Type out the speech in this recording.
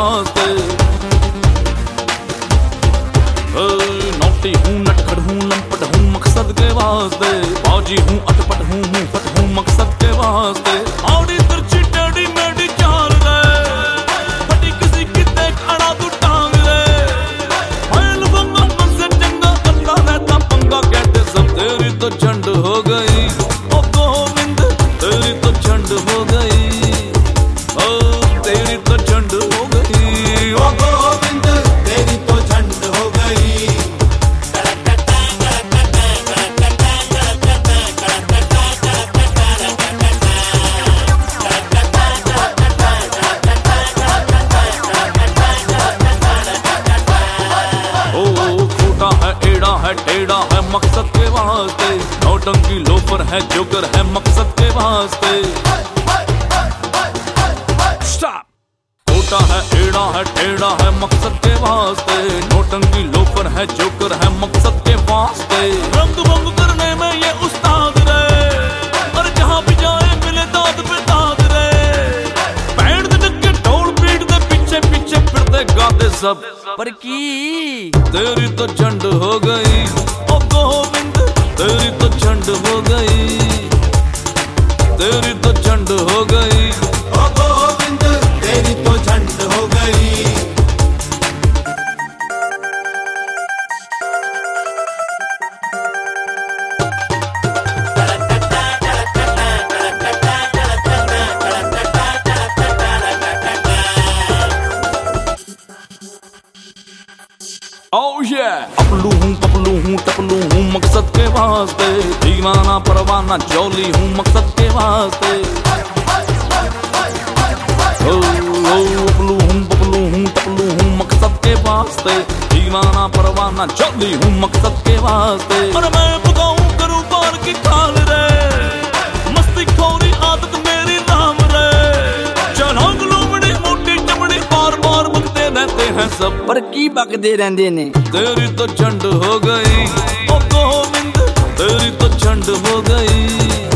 वास्ते। नौटी हूँ, नटखट हूँ, लंपट हूँ मकसद के वास्ते। फौजी हूँ, अटपट हूँ, मुँह फट हूँ मकसद के वास्ते। आड़ी तिरछी टेढ़ी मेढ़ी चाल रे, फटी किसी की देख अड़ा तू टांग रे। फैल बंगा मन से चंगा करता रहता पंगा, कहते सब तेरी तो झंड हो गई। ओ गोविंद तेरी तो झंड हो गई, ओ तेरी तो झंड हो गई। ओ गोविंद तेरी तो झंड हो गई। खोटा है, एड़ा है, टेढ़ा है मकसद के वास्ते। नौटंकी लोफर है, जोकर है मकसद के वास्ते। स्टॉप। खोटा है, एड़ा है, टेढ़ा है मकसद के वास्ते। नौटंकी लोफर है, जोकर है मकसद के वास्ते। रंग भंग करने में ये उस्ताद रे, और जहां भी जाए मिले दाद पे दाद रे। बैंड दे के ढोल पीट दे, पीछे पीछे फिरते गाते सब पर की तेरी तो झंड हो गई। ओ गोविंद तेरी तो झंड हो गई, तेरी तो झंड हो गई। ओ गोविंद तेरी तो झंड हो गई। Oh yeah! अपलू हूँ, पपलू हूँ, टपलू हूँ मकसद के वास्ते। दीवाना परवाना जौली हूँ मकसद के वास्ते। अपलू हूँ, पपलू हूँ, टपलू हूँ मकसद के वास्ते। दीवाना परवाना जौली हूँ मकसद के वास्ते। और मैं पकाऊँ करूँ पार की खाल रे, मस्ती खोरी आदत मेरी राम रे। चलांग लोमड़ी मोटी चमड़ी बार बार बकते रहते हैं सब पर की बकदे रहंदे ने। तेरी तो झंड हो गई। ओ गोविंद तेरी तो झंड हो गई।